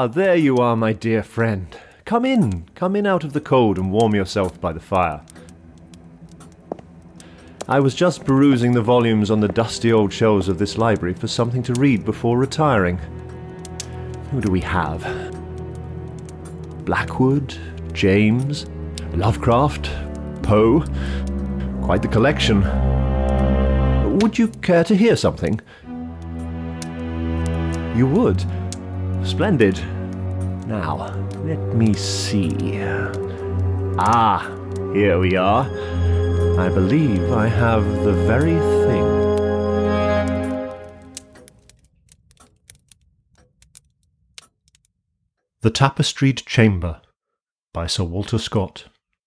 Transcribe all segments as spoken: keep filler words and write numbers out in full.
Ah, there you are, my dear friend. Come in, come in out of the cold and warm yourself by the fire. I was just perusing the volumes on the dusty old shelves of this library for something to read before retiring. Who do we have? Blackwood, James, Lovecraft, Poe. Quite the collection. Would you care to hear something? You would? Splendid. Now, let me see. Ah, here we are. I believe I have the very thing. The Tapestried Chamber by Sir Walter Scott.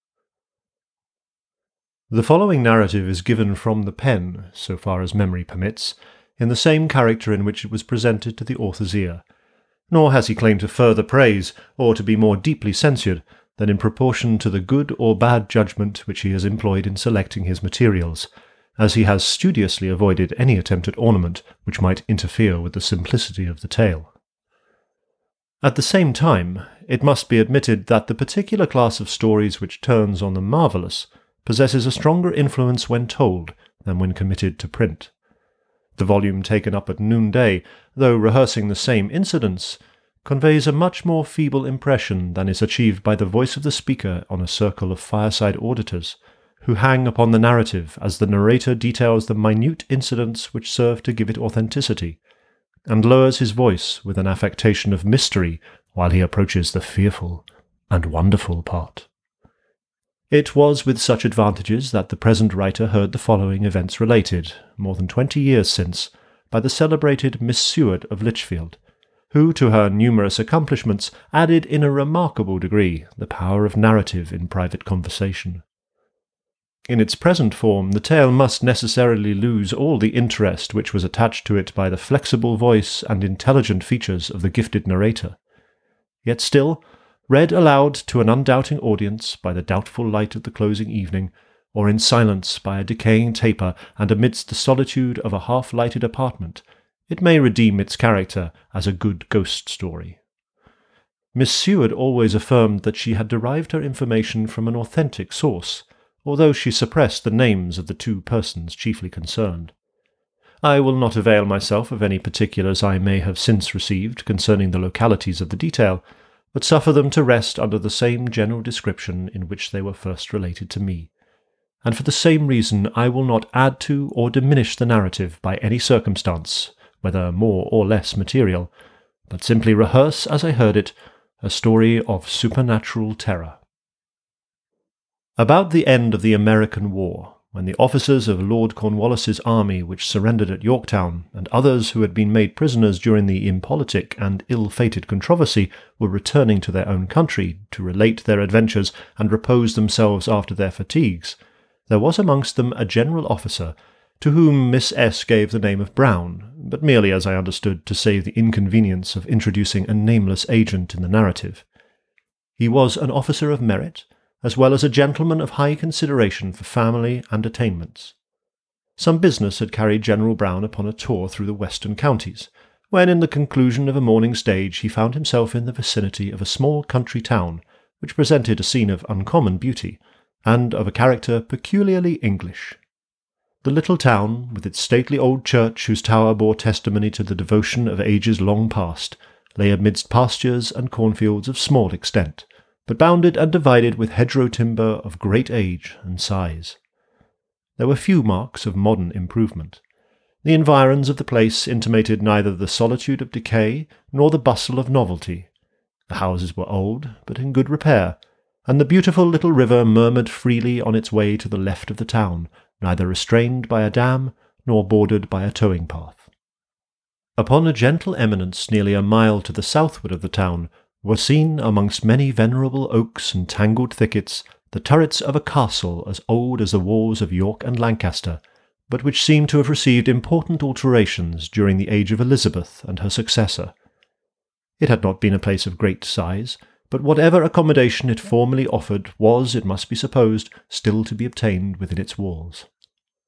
The following narrative is given from the pen, so far as memory permits, in the same character in which it was presented to the author's ear, nor has he claimed to further praise, or to be more deeply censured, than in proportion to the good or bad judgment which he has employed in selecting his materials, as he has studiously avoided any attempt at ornament which might interfere with the simplicity of the tale. At the same time, it must be admitted that the particular class of stories which turns on the marvellous possesses a stronger influence when told than when committed to print. The volume taken up at noonday, though rehearsing the same incidents, conveys a much more feeble impression than is achieved by the voice of the speaker on a circle of fireside auditors, who hang upon the narrative as the narrator details the minute incidents which serve to give it authenticity, and lowers his voice with an affectation of mystery while he approaches the fearful and wonderful part. It was with such advantages that the present writer heard the following events related, more than twenty years since, by the celebrated Miss Seward of Lichfield, who to her numerous accomplishments added in a remarkable degree the power of narrative in private conversation. In its present form, the tale must necessarily lose all the interest which was attached to it by the flexible voice and intelligent features of the gifted narrator. Yet still, read aloud to an undoubting audience by the doubtful light of the closing evening, or in silence by a decaying taper and amidst the solitude of a half-lighted apartment, it may redeem its character as a good ghost story. Miss Seward always affirmed that she had derived her information from an authentic source, although she suppressed the names of the two persons chiefly concerned. I will not avail myself of any particulars I may have since received concerning the localities of the detail, but suffer them to rest under the same general description in which they were first related to me. And for the same reason I will not add to or diminish the narrative by any circumstance, whether more or less material, but simply rehearse as I heard it a story of supernatural terror. About the end of the American War, when the officers of Lord Cornwallis's army which surrendered at Yorktown, and others who had been made prisoners during the impolitic and ill-fated controversy, were returning to their own country to relate their adventures and repose themselves after their fatigues, there was amongst them a general officer, to whom Miss S. gave the name of Brown, but merely, as I understood, to save the inconvenience of introducing a nameless agent in the narrative. He was an officer of merit, as well as a gentleman of high consideration for family and attainments. Some business had carried General Brown upon a tour through the western counties, when in the conclusion of a morning stage he found himself in the vicinity of a small country town, which presented a scene of uncommon beauty, and of a character peculiarly English. The little town, with its stately old church whose tower bore testimony to the devotion of ages long past, lay amidst pastures and cornfields of small extent, but bounded and divided with hedgerow timber of great age and size. There were few marks of modern improvement. The environs of the place intimated neither the solitude of decay nor the bustle of novelty. The houses were old, but in good repair, and the beautiful little river murmured freely on its way to the left of the town, neither restrained by a dam nor bordered by a towing path. Upon a gentle eminence nearly a mile to the southward of the town were seen, amongst many venerable oaks and tangled thickets, the turrets of a castle as old as the walls of York and Lancaster, but which seemed to have received important alterations during the age of Elizabeth and her successor. It had not been a place of great size, but whatever accommodation it formerly offered was, it must be supposed, still to be obtained within its walls.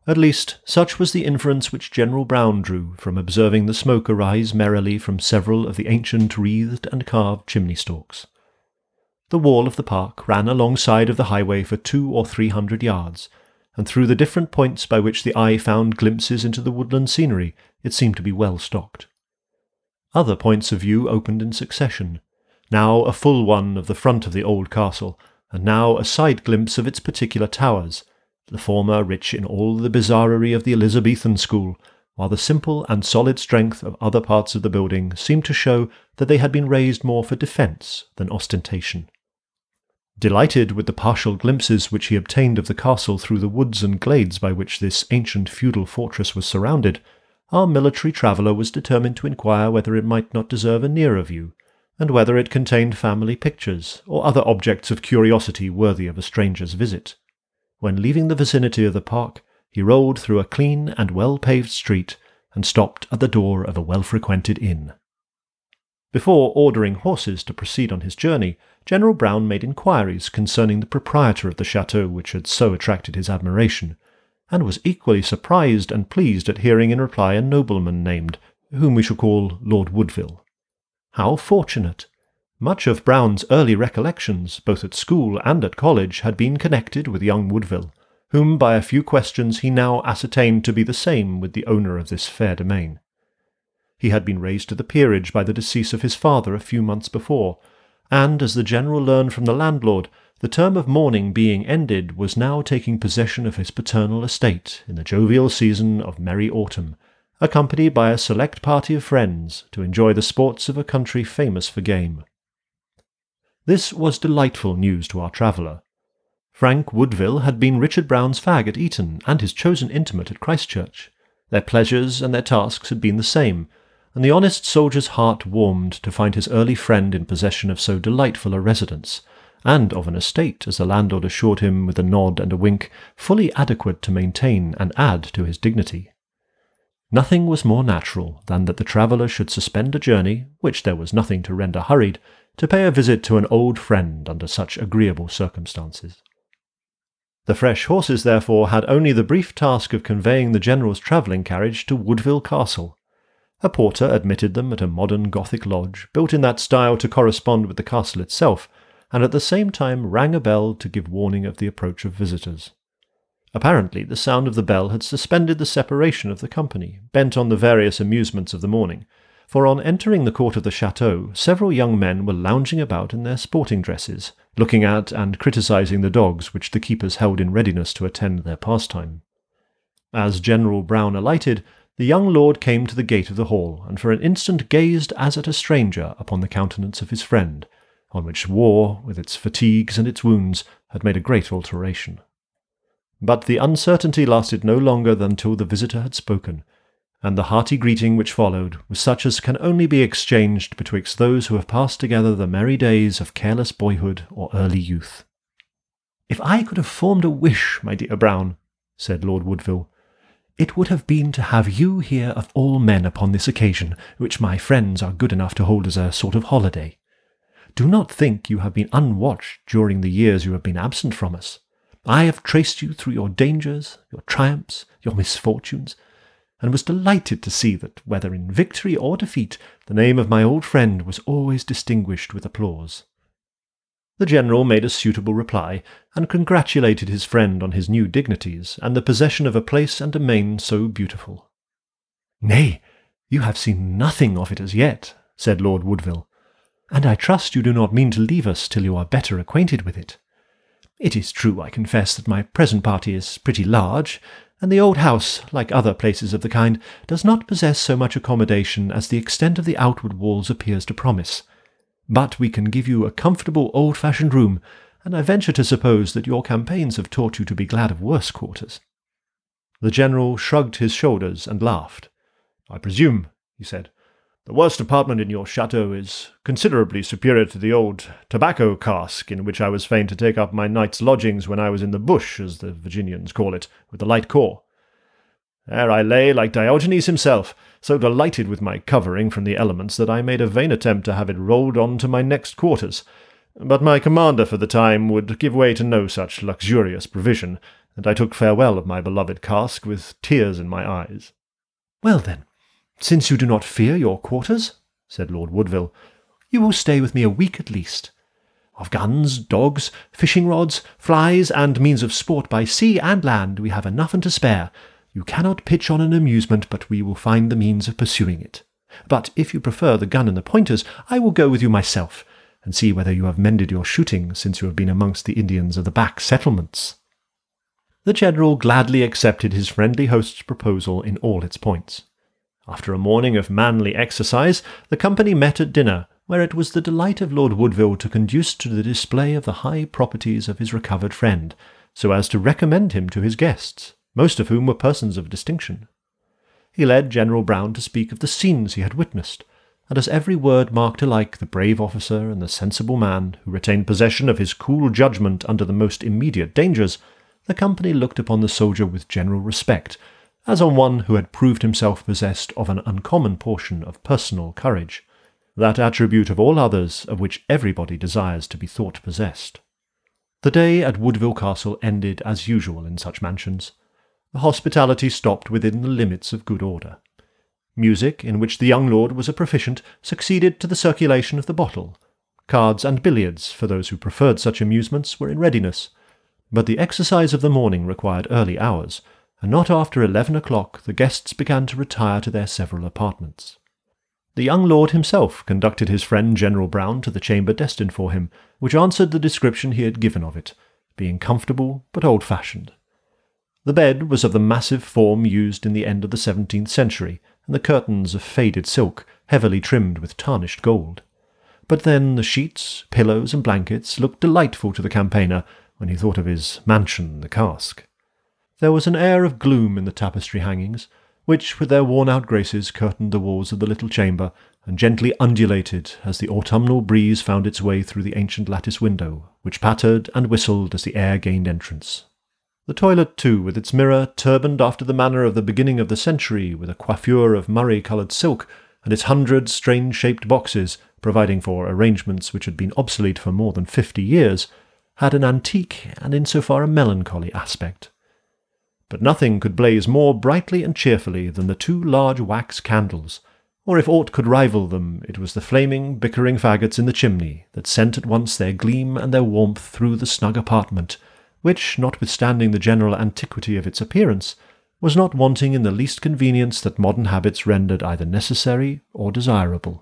At least, such was the inference which General Brown drew from observing the smoke arise merrily from several of the ancient wreathed and carved chimney-stalks. The wall of the park ran alongside of the highway for two or three hundred yards, and through the different points by which the eye found glimpses into the woodland scenery, it seemed to be well stocked. Other points of view opened in succession, now a full one of the front of the old castle, and now a side glimpse of its particular towers, the former rich in all the bizarrerie of the Elizabethan school, while the simple and solid strength of other parts of the building seemed to show that they had been raised more for defence than ostentation. Delighted with the partial glimpses which he obtained of the castle through the woods and glades by which this ancient feudal fortress was surrounded, our military traveller was determined to inquire whether it might not deserve a nearer view, and whether it contained family pictures or other objects of curiosity worthy of a stranger's visit. When leaving the vicinity of the park, he rolled through a clean and well-paved street and stopped at the door of a well-frequented inn. Before ordering horses to proceed on his journey, General Brown made inquiries concerning the proprietor of the chateau which had so attracted his admiration, and was equally surprised and pleased at hearing in reply a nobleman named, whom we shall call Lord Woodville. How fortunate! Much of Brown's early recollections, both at school and at college, had been connected with young Woodville, whom by a few questions he now ascertained to be the same with the owner of this fair domain. He had been raised to the peerage by the decease of his father a few months before, and, as the general learned from the landlord, the term of mourning being ended, was now taking possession of his paternal estate in the jovial season of merry autumn, accompanied by a select party of friends to enjoy the sports of a country famous for game. This was delightful news to our traveller. Frank Woodville had been Richard Brown's fag at Eton and his chosen intimate at Christchurch. Their pleasures and their tasks had been the same, and the honest soldier's heart warmed to find his early friend in possession of so delightful a residence, and of an estate, as the landlord assured him with a nod and a wink, fully adequate to maintain and add to his dignity. Nothing was more natural than that the traveller should suspend a journey, which there was nothing to render hurried, to pay a visit to an old friend under such agreeable circumstances. The fresh horses, therefore, had only the brief task of conveying the General's travelling carriage to Woodville Castle. A porter admitted them at a modern Gothic lodge, built in that style to correspond with the castle itself, and at the same time rang a bell to give warning of the approach of visitors. Apparently the sound of the bell had suspended the separation of the company, bent on the various amusements of the morning, for on entering the court of the chateau, several young men were lounging about in their sporting dresses, looking at and criticising the dogs which the keepers held in readiness to attend their pastime. As General Brown alighted, the young lord came to the gate of the hall, and for an instant gazed as at a stranger upon the countenance of his friend, on which war, with its fatigues and its wounds, had made a great alteration. But the uncertainty lasted no longer than till the visitor had spoken, and the hearty greeting which followed was such as can only be exchanged betwixt those who have passed together the merry days of careless boyhood or early youth. "If I could have formed a wish, my dear Brown," said Lord Woodville, "it would have been to have you here of all men upon this occasion, which my friends are good enough to hold as a sort of holiday. Do not think you have been unwatched during the years you have been absent from us. I have traced you through your dangers, your triumphs, your misfortunes, and was delighted to see that, whether in victory or defeat, the name of my old friend was always distinguished with applause." The General made a suitable reply, and congratulated his friend on his new dignities, and the possession of a place and domain so beautiful. "Nay, you have seen nothing of it as yet," said Lord Woodville, "and I trust you do not mean to leave us till you are better acquainted with it. It is true, I confess, that my present party is pretty large, and the old house, like other places of the kind, does not possess so much accommodation as the extent of the outward walls appears to promise. But we can give you a comfortable old-fashioned room, and I venture to suppose that your campaigns have taught you to be glad of worse quarters." The General shrugged his shoulders and laughed. "I presume," he said, "the worst apartment in your chateau is considerably superior to the old tobacco cask in which I was fain to take up my night's lodgings when I was in the bush, as the Virginians call it, with the light corps. There I lay, like Diogenes himself, so delighted with my covering from the elements that I made a vain attempt to have it rolled on to my next quarters. But my commander for the time would give way to no such luxurious provision, and I took farewell of my beloved cask with tears in my eyes. "Well, then, since you do not fear your quarters," said Lord Woodville, "you will stay with me a week at least. Of guns, dogs, fishing rods, flies, and means of sport by sea and land we have enough and to spare. You cannot pitch on an amusement, but we will find the means of pursuing it. But if you prefer the gun and the pointers, I will go with you myself, and see whether you have mended your shooting since you have been amongst the Indians of the back settlements." The general gladly accepted his friendly host's proposal in all its points. After a morning of manly exercise, the company met at dinner, where it was the delight of Lord Woodville to conduce to the display of the high properties of his recovered friend, so as to recommend him to his guests, most of whom were persons of distinction. He led General Brown to speak of the scenes he had witnessed, and as every word marked alike the brave officer and the sensible man who retained possession of his cool judgment under the most immediate dangers, the company looked upon the soldier with general respect, as on one who had proved himself possessed of an uncommon portion of personal courage, that attribute of all others of which everybody desires to be thought possessed. The day at Woodville Castle ended as usual in such mansions. The hospitality stopped within the limits of good order. Music, in which the young lord was a proficient, succeeded to the circulation of the bottle. Cards and billiards, for those who preferred such amusements, were in readiness, but the exercise of the morning required early hours, and not after eleven o'clock the guests began to retire to their several apartments. The young lord himself conducted his friend General Brown to the chamber destined for him, which answered the description he had given of it, being comfortable but old-fashioned. The bed was of the massive form used in the end of the seventeenth century, and the curtains of faded silk, heavily trimmed with tarnished gold. But then the sheets, pillows, and blankets looked delightful to the campaigner when he thought of his mansion, the cask. There was an air of gloom in the tapestry hangings, which with their worn-out graces curtained the walls of the little chamber, and gently undulated as the autumnal breeze found its way through the ancient lattice window, which pattered and whistled as the air gained entrance. The toilet, too, with its mirror, turbaned after the manner of the beginning of the century, with a coiffure of murrey-coloured silk, and its hundred strange-shaped boxes, providing for arrangements which had been obsolete for more than fifty years, had an antique and in so far a melancholy aspect. But nothing could blaze more brightly and cheerfully than the two large wax candles, or if aught could rival them, it was the flaming, bickering faggots in the chimney that sent at once their gleam and their warmth through the snug apartment, which, notwithstanding the general antiquity of its appearance, was not wanting in the least convenience that modern habits rendered either necessary or desirable.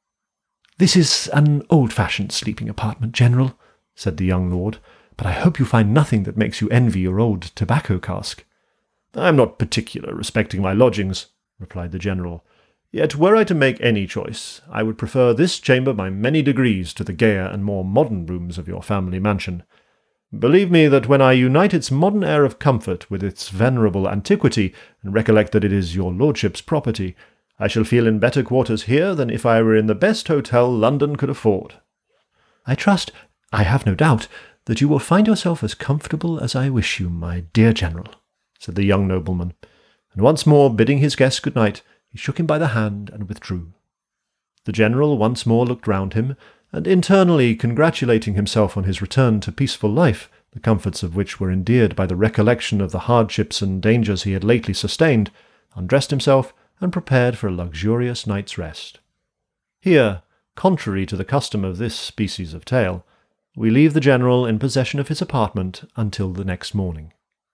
"This is an old-fashioned sleeping apartment, General," said the young lord, "but I hope you find nothing that makes you envy your old tobacco cask." "I am not particular respecting my lodgings," replied the general. "Yet were I to make any choice, I would prefer this chamber by many degrees to the gayer and more modern rooms of your family mansion. Believe me that when I unite its modern air of comfort with its venerable antiquity, and recollect that it is your lordship's property, I shall feel in better quarters here than if I were in the best hotel London could afford." "I trust, I have no doubt, that you will find yourself as comfortable as I wish you, my dear General," said the young nobleman, and once more bidding his guest good night, he shook him by the hand and withdrew. The General once more looked round him, and internally congratulating himself on his return to peaceful life, the comforts of which were endeared by the recollection of the hardships and dangers he had lately sustained, undressed himself and prepared for a luxurious night's rest. Here, contrary to the custom of this species of tale, we leave the General in possession of his apartment until the next morning.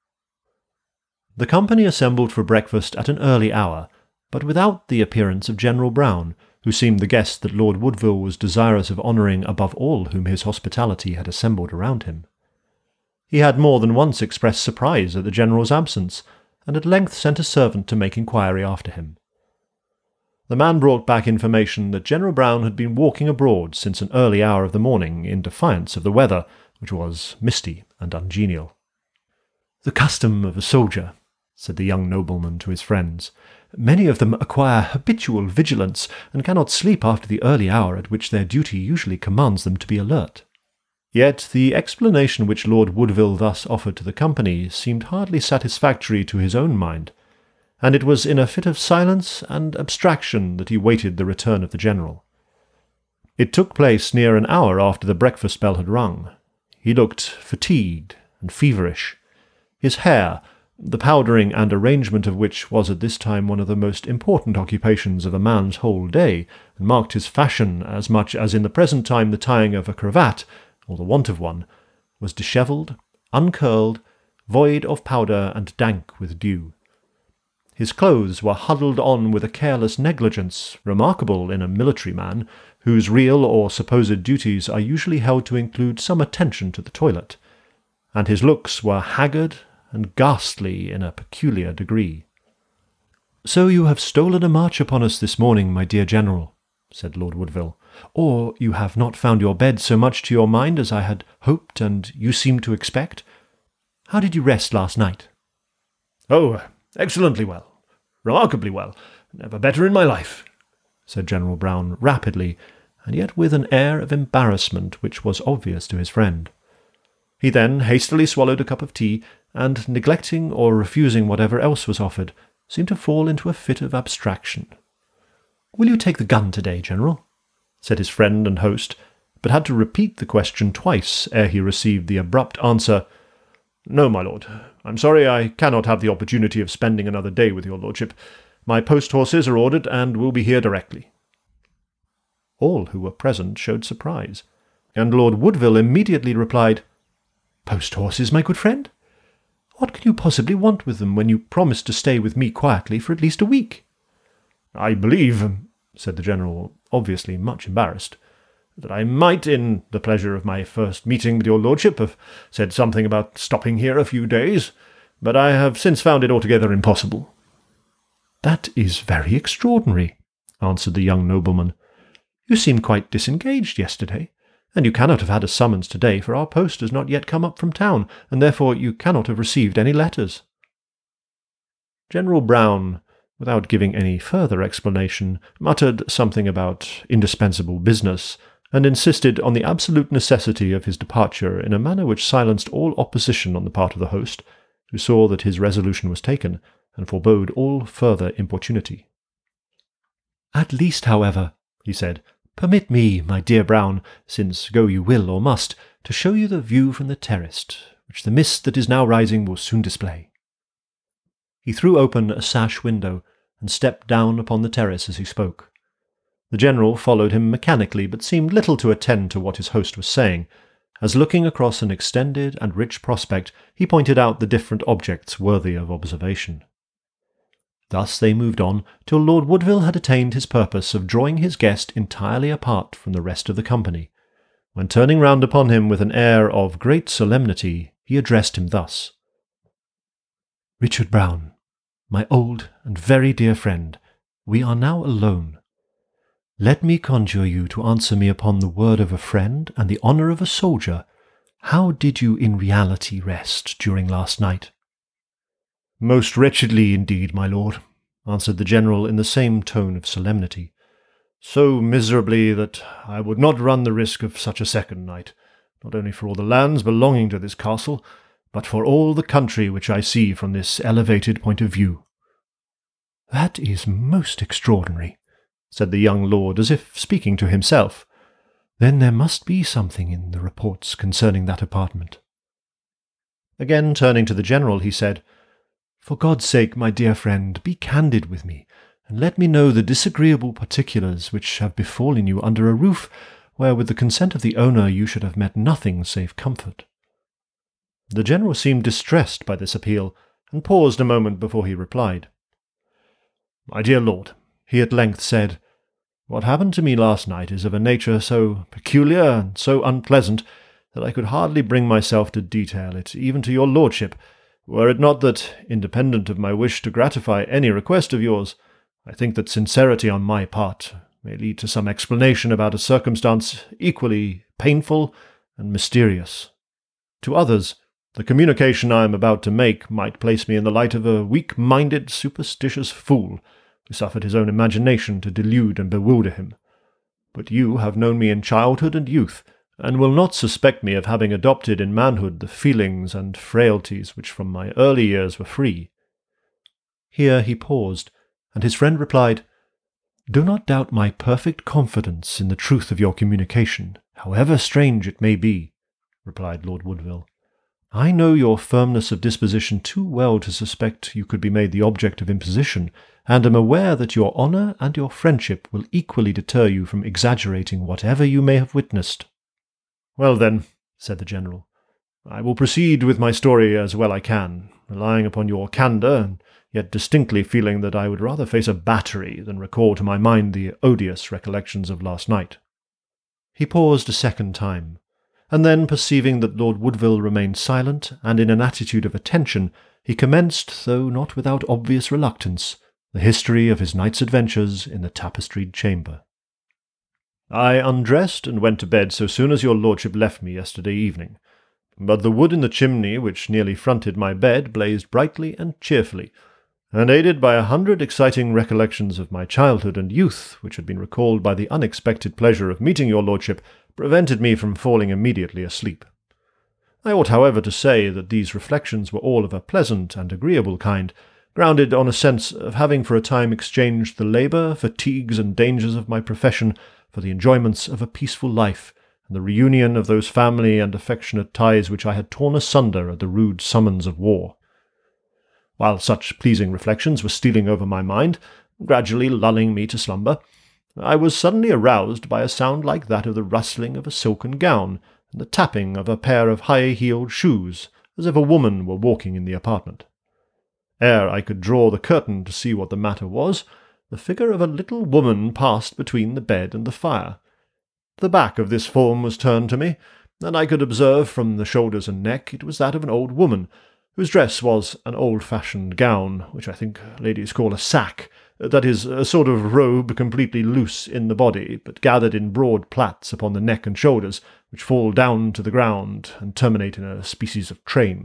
The company assembled for breakfast at an early hour, but without the appearance of General Brown, who seemed the guest that Lord Woodville was desirous of honouring above all whom his hospitality had assembled around him. He had more than once expressed surprise at the General's absence, and at length sent a servant to make inquiry after him. The man brought back information that General Brown had been walking abroad since an early hour of the morning in defiance of the weather, which was misty and ungenial. "The custom of a soldier," said the young nobleman to his friends. "Many of them acquire habitual vigilance, and cannot sleep after the early hour at which their duty usually commands them to be alert." Yet the explanation which Lord Woodville thus offered to the company seemed hardly satisfactory to his own mind, and it was in a fit of silence and abstraction that he waited the return of the General. It took place near an hour after the breakfast bell had rung. He looked fatigued and feverish. His hair, the powdering and arrangement of which was at this time one of the most important occupations of a man's whole day, and marked his fashion as much as in the present time the tying of a cravat, or the want of one, was dishevelled, uncurled, void of powder and dank with dew. His clothes were huddled on with a careless negligence remarkable in a military man, whose real or supposed duties are usually held to include some attention to the toilet, and his looks were haggard and ghastly in a peculiar degree. "So you have stolen a march upon us this morning, my dear General," said Lord Woodville, "or you have not found your bed so much to your mind as I had hoped and you seem to expect. How did you rest last night?" "Oh, excellently well, remarkably well, never better in my life," said General Brown rapidly, and yet with an air of embarrassment which was obvious to his friend. He then hastily swallowed a cup of tea, and, neglecting or refusing whatever else was offered, seemed to fall into a fit of abstraction. "Will you take the gun today, General?" said his friend and host, but had to repeat the question twice ere he received the abrupt answer, "No, my lord. I'm sorry I cannot have the opportunity of spending another day with your lordship. My post-horses are ordered, and will be here directly." All who were present showed surprise, and Lord Woodville immediately replied, "Post-horses, my good friend? What can you possibly want with them when you promised to stay with me quietly for at least a week?" "I believe," said the General, obviously much embarrassed, "that I might, in the pleasure of my first meeting with your lordship, have said something about stopping here a few days, but I have since found it altogether impossible." "That is very extraordinary," answered the young nobleman. "You seemed quite disengaged yesterday, and you cannot have had a summons today, for our post has not yet come up from town, and therefore you cannot have received any letters." General Brown, without giving any further explanation, muttered something about indispensable business, and insisted on the absolute necessity of his departure in a manner which silenced all opposition on the part of the host, who saw that his resolution was taken, and forebode all further importunity. "At least, however," he said, "permit me, my dear Brown, since go you will or must, to show you the view from the terrace, which the mist that is now rising will soon display." He threw open a sash window, and stepped down upon the terrace as he spoke. The General followed him mechanically, but seemed little to attend to what his host was saying, as looking across an extended and rich prospect, he pointed out the different objects worthy of observation. Thus they moved on till Lord Woodville had attained his purpose of drawing his guest entirely apart from the rest of the company, when turning round upon him with an air of great solemnity, he addressed him thus: "Richard Brown, my old and very dear friend, we are now alone. Let me conjure you to answer me upon the word of a friend and the honour of a soldier. How did you in reality rest during last night?" "Most wretchedly indeed, my lord," answered the General in the same tone of solemnity. "So miserably that I would not run the risk of such a second night, not only for all the lands belonging to this castle, but for all the country which I see from this elevated point of view." "That is most extraordinary," said the young lord, as if speaking to himself. "Then there must be something in the reports concerning that apartment." Again turning to the General, he said, "For God's sake, my dear friend, be candid with me, and let me know the disagreeable particulars which have befallen you under a roof where, with the consent of the owner, you should have met nothing save comfort." The General seemed distressed by this appeal, and paused a moment before he replied. "My dear lord," he at length said, "what happened to me last night is of a nature so peculiar and so unpleasant that I could hardly bring myself to detail it even to your lordship, were it not that, independent of my wish to gratify any request of yours, I think that sincerity on my part may lead to some explanation about a circumstance equally painful and mysterious. To others, the communication I am about to make might place me in the light of a weak-minded, superstitious fool, who suffered his own imagination to delude and bewilder him. But you have known me in childhood and youth, and will not suspect me of having adopted in manhood the feelings and frailties which from my early years were free." Here he paused, and his friend replied, "Do not doubt my perfect confidence in the truth of your communication, however strange it may be," replied Lord Woodville. I know your firmness of disposition too well to suspect you could be made the object of imposition, and am aware that your honour and your friendship will equally deter you from exaggerating whatever you may have witnessed." "Well, then," said the general, "I will proceed with my story as well I can, relying upon your candour, and yet distinctly feeling that I would rather face a battery than recall to my mind the odious recollections of last night." He paused a second time, and then, perceiving that Lord Woodville remained silent and in an attitude of attention, he commenced, though not without obvious reluctance, the history of his night's adventures in the tapestried chamber. "I undressed and went to bed so soon as your lordship left me yesterday evening, but the wood in the chimney which nearly fronted my bed blazed brightly and cheerfully, and aided by a hundred exciting recollections of my childhood and youth, which had been recalled by the unexpected pleasure of meeting your lordship, prevented me from falling immediately asleep. I ought, however, to say that these reflections were all of a pleasant and agreeable kind, grounded on a sense of having for a time exchanged the labour, fatigues, and dangers of my profession for the enjoyments of a peaceful life, and the reunion of those family and affectionate ties which I had torn asunder at the rude summons of war. While such pleasing reflections were stealing over my mind, gradually lulling me to slumber, I was suddenly aroused by a sound like that of the rustling of a silken gown, and the tapping of a pair of high-heeled shoes, as if a woman were walking in the apartment. Ere I could draw the curtain to see what the matter was, the figure of a little woman passed between the bed and the fire. The back of this form was turned to me, and I could observe from the shoulders and neck it was that of an old woman, whose dress was an old-fashioned gown, which I think ladies call a sack, that is, a sort of robe completely loose in the body, but gathered in broad plaits upon the neck and shoulders, which fall down to the ground and terminate in a species of train.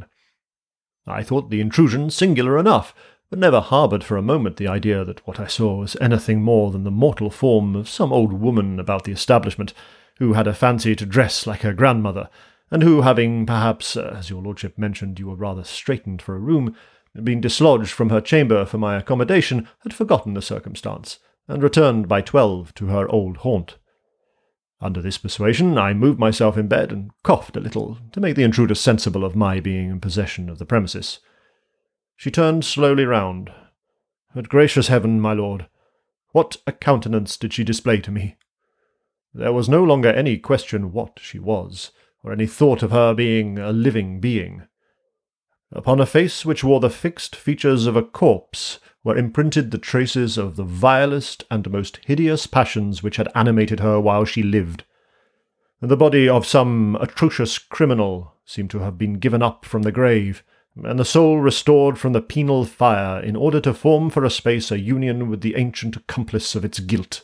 I thought the intrusion singular enough, but never harboured for a moment the idea that what I saw was anything more than the mortal form of some old woman about the establishment, who had a fancy to dress like her grandmother, and who, having perhaps, uh, as your lordship mentioned, you were rather straitened for a room, been dislodged from her chamber for my accommodation, had forgotten the circumstance, and returned by twelve to her old haunt. Under this persuasion, I moved myself in bed and coughed a little, to make the intruder sensible of my being in possession of the premises. She turned slowly round. But gracious heaven, my lord, what a countenance did she display to me! There was no longer any question what she was, or any thought of her being a living being. Upon a face which wore the fixed features of a corpse were imprinted the traces of the vilest and most hideous passions which had animated her while she lived. The body of some atrocious criminal seemed to have been given up from the grave, and the soul restored from the penal fire in order to form for a space a union with the ancient accomplice of its guilt.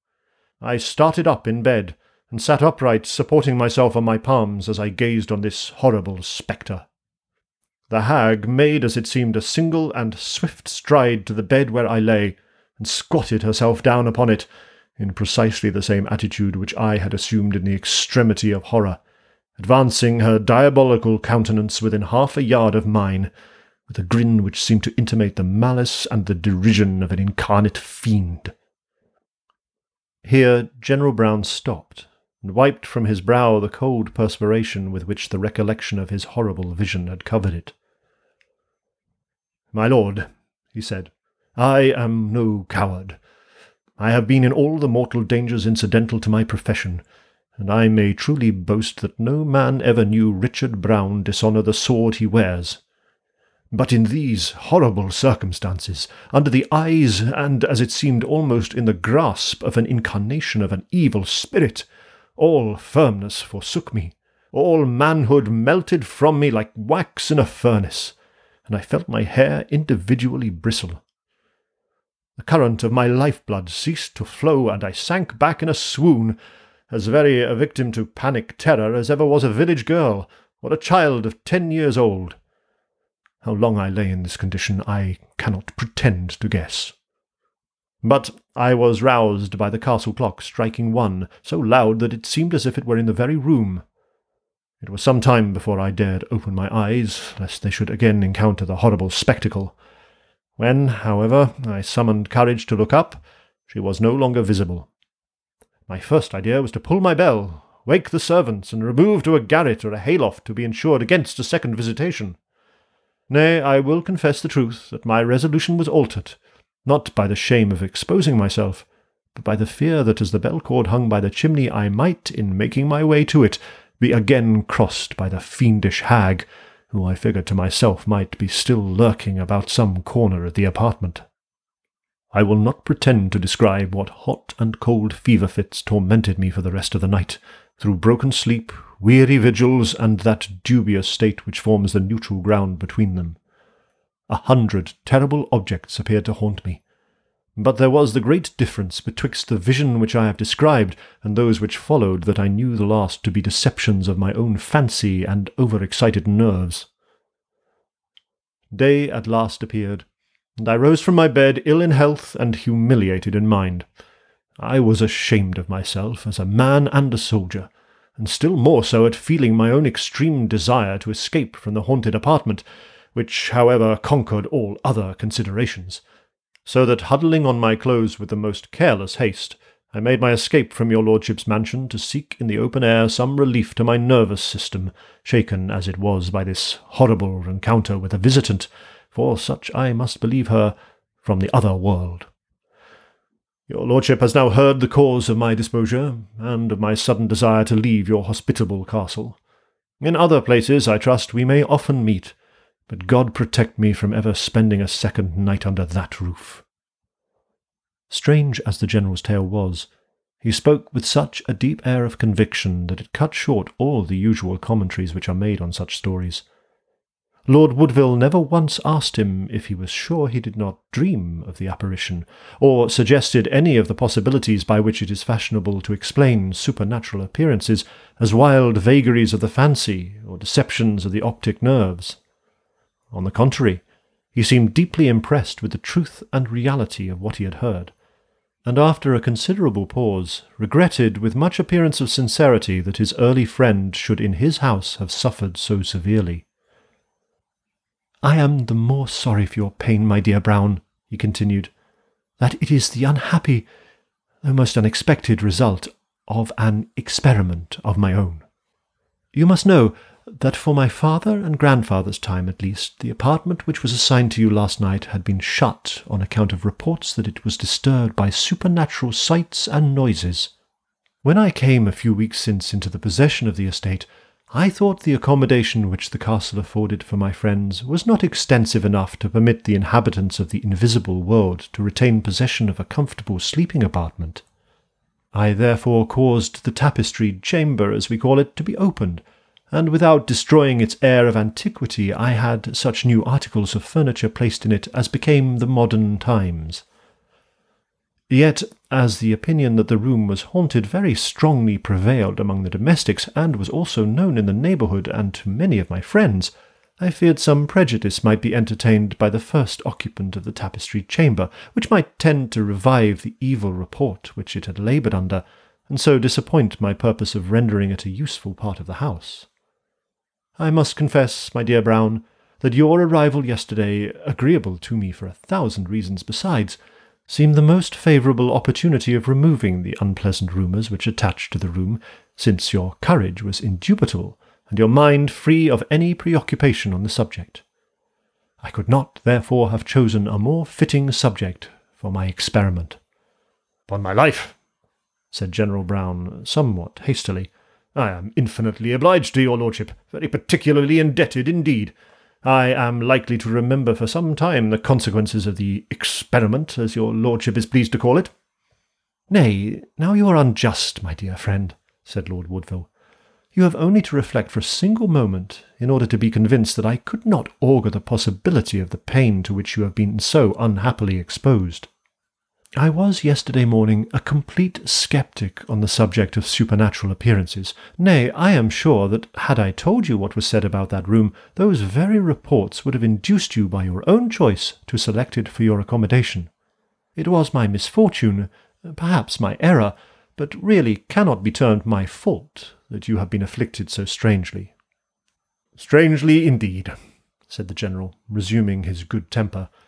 I started up in bed, and sat upright, supporting myself on my palms as I gazed on this horrible spectre. The hag made, as it seemed, a single and swift stride to the bed where I lay, and squatted herself down upon it, in precisely the same attitude which I had assumed in the extremity of horror, advancing her diabolical countenance within half a yard of mine, with a grin which seemed to intimate the malice and the derision of an incarnate fiend. Here General Brown stopped, and wiped from his brow the cold perspiration with which the recollection of his horrible vision had covered it. "My lord," he said, "I am no coward. I have been in all the mortal dangers incidental to my profession, and I may truly boast that no man ever knew Richard Brown dishonour the sword he wears. But in these horrible circumstances, under the eyes and, as it seemed, almost in the grasp of an incarnation of an evil spirit, all firmness forsook me, all manhood melted from me like wax in a furnace, and I felt my hair individually bristle. The current of my lifeblood ceased to flow, and I sank back in a swoon, as very a victim to panic terror as ever was a village girl, or a child of ten years old. How long I lay in this condition I cannot pretend to guess. But I was roused by the castle clock striking one, so loud that it seemed as if it were in the very room. It was some time before I dared open my eyes, lest they should again encounter the horrible spectacle. When, however, I summoned courage to look up, she was no longer visible. My first idea was to pull my bell, wake the servants, and remove to a garret or a hayloft to be insured against a second visitation. Nay, I will confess the truth, that my resolution was altered, not by the shame of exposing myself, but by the fear that as the bell-cord hung by the chimney I might, in making my way to it, be again crossed by the fiendish hag, who I figured to myself might be still lurking about some corner of the apartment. I will not pretend to describe what hot and cold fever fits tormented me for the rest of the night, through broken sleep, weary vigils, and that dubious state which forms the neutral ground between them. A hundred terrible objects appeared to haunt me, but there was the great difference betwixt the vision which I have described and those which followed that I knew the last to be deceptions of my own fancy and over-excited nerves. Day at last appeared, and I rose from my bed ill in health and humiliated in mind. I was ashamed of myself as a man and a soldier, and still more so at feeling my own extreme desire to escape from the haunted apartment, which, however, conquered all other considerations, so that, huddling on my clothes with the most careless haste, I made my escape from your lordship's mansion to seek in the open air some relief to my nervous system, shaken as it was by this horrible encounter with a visitant, for such I must believe her, from the other world. Your lordship has now heard the cause of my disposure, and of my sudden desire to leave your hospitable castle. In other places, I trust, we may often meet, but God protect me from ever spending a second night under that roof. Strange as the general's tale was, he spoke with such a deep air of conviction that it cut short all the usual commentaries which are made on such stories. Lord Woodville never once asked him if he was sure he did not dream of the apparition, or suggested any of the possibilities by which it is fashionable to explain supernatural appearances as wild vagaries of the fancy or deceptions of the optic nerves. On the contrary, he seemed deeply impressed with the truth and reality of what he had heard, and after a considerable pause regretted with much appearance of sincerity that his early friend should in his house have suffered so severely. "I am the more sorry for your pain, my dear Brown," he continued, "that it is the unhappy, though most unexpected result of an experiment of my own. You must know that for my father and grandfather's time at least, the apartment which was assigned to you last night had been shut on account of reports that it was disturbed by supernatural sights and noises. When I came a few weeks since into the possession of the estate, I thought the accommodation which the castle afforded for my friends was not extensive enough to permit the inhabitants of the invisible world to retain possession of a comfortable sleeping apartment. I therefore caused the tapestried chamber, as we call it, to be opened, and without destroying its air of antiquity, I had such new articles of furniture placed in it as became the modern times. Yet, as the opinion that the room was haunted very strongly prevailed among the domestics, and was also known in the neighbourhood and to many of my friends, I feared some prejudice might be entertained by the first occupant of the tapestried chamber, which might tend to revive the evil report which it had laboured under, and so disappoint my purpose of rendering it a useful part of the house. I must confess, my dear Brown, that your arrival yesterday, agreeable to me for a thousand reasons besides, seemed the most favourable opportunity of removing the unpleasant rumours which attached to the room, since your courage was indubitable, and your mind free of any preoccupation on the subject. I could not, therefore, have chosen a more fitting subject for my experiment. "Upon my life," said General Brown, somewhat hastily, "I am infinitely obliged to your lordship, very particularly indebted indeed. I am likely to remember for some time the consequences of the experiment, as your lordship is pleased to call it." "Nay, now you are unjust, my dear friend," said Lord Woodville. "You have only to reflect for a single moment in order to be convinced that I could not augur the possibility of the pain to which you have been so unhappily exposed. I was yesterday morning a complete sceptic on the subject of supernatural appearances. Nay, I am sure that had I told you what was said about that room, those very reports would have induced you by your own choice to select it for your accommodation. It was my misfortune, perhaps my error, but really cannot be termed my fault, that you have been afflicted so strangely." "Strangely indeed," said the general, resuming his good temper,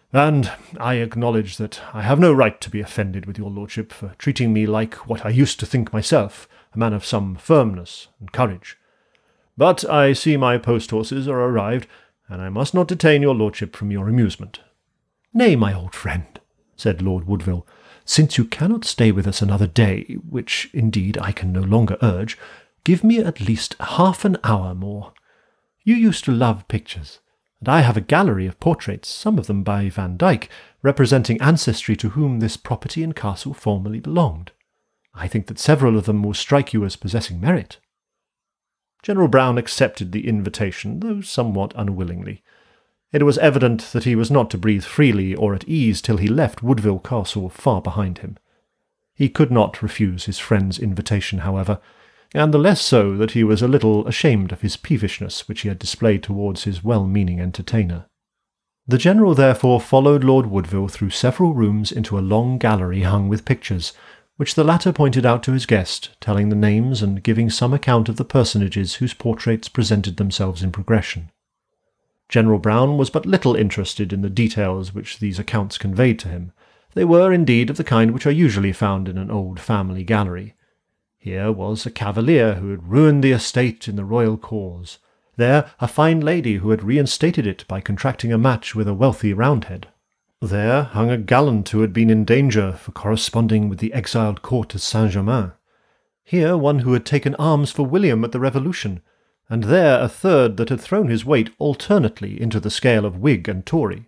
and I acknowledge that I have no right to be offended with your lordship for treating me like what I used to think myself, a man of some firmness and courage. But I see my post-horses are arrived, and I must not detain your lordship from your amusement." "Nay, my old friend," said Lord Woodville, "since you cannot stay with us another day, which indeed I can no longer urge, give me at least half an hour more. You used to love pictures, and I have a gallery of portraits, some of them by Van Dyck, representing ancestry to whom this property and castle formerly belonged. I think that several of them will strike you as possessing merit." General Brown accepted the invitation, though somewhat unwillingly. It was evident that he was not to breathe freely or at ease till he left Woodville Castle far behind him. He could not refuse his friend's invitation, however, and the less so that he was a little ashamed of his peevishness which he had displayed towards his well-meaning entertainer. The General therefore followed Lord Woodville through several rooms into a long gallery hung with pictures, which the latter pointed out to his guest, telling the names and giving some account of the personages whose portraits presented themselves in progression. General Brown was but little interested in the details which these accounts conveyed to him. They were, indeed, of the kind which are usually found in an old family gallery. Here was a cavalier who had ruined the estate in the royal cause. There a fine lady who had reinstated it by contracting a match with a wealthy Roundhead. There hung a gallant who had been in danger for corresponding with the exiled court of Saint-Germain. Here one who had taken arms for William at the Revolution, and there a third that had thrown his weight alternately into the scale of Whig and Tory.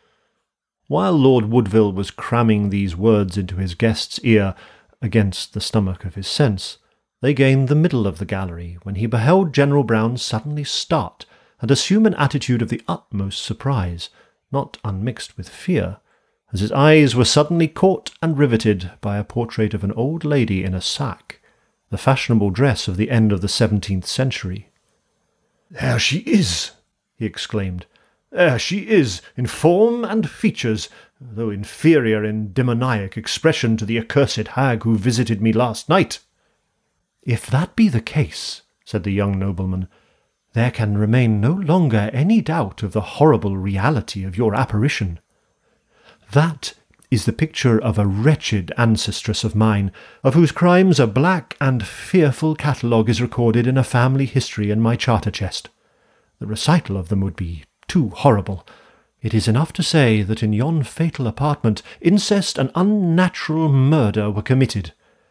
While Lord Woodville was cramming these words into his guest's ear against the stomach of his sense, they gained the middle of the gallery, when he beheld General Brown suddenly start and assume an attitude of the utmost surprise, not unmixed with fear, as his eyes were suddenly caught and riveted by a portrait of an old lady in a sack, the fashionable dress of the end of the seventeenth century. "There she is!" he exclaimed. "There she is, in form and features, though inferior in demoniac expression to the accursed hag who visited me last night." "If that be the case," said the young nobleman, "there can remain no longer any doubt of the horrible reality of your apparition. That is the picture of a wretched ancestress of mine, of whose crimes a black and fearful catalogue is recorded in a family history in my charter chest. The recital of them would be too horrible. It is enough to say that in yon fatal apartment incest and unnatural murder were committed.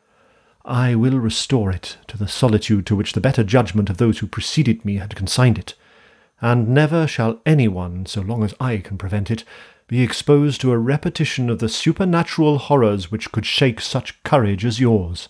I will restore it to the solitude to which the better judgment of those who preceded me had consigned it, and never shall any one, so long as I can prevent it, be exposed to a repetition of the supernatural horrors which could shake such courage as yours."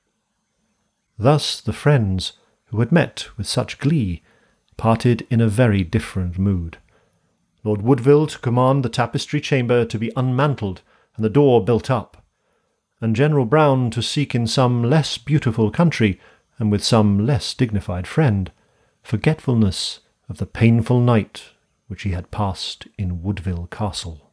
Thus the friends, who had met with such glee, parted in a very different mood. Lord Woodville to command the tapestry chamber to be unmantled and the door built up, and General Brown to seek in some less beautiful country, and with some less dignified friend, forgetfulness of the painful night which he had passed in Woodville Castle.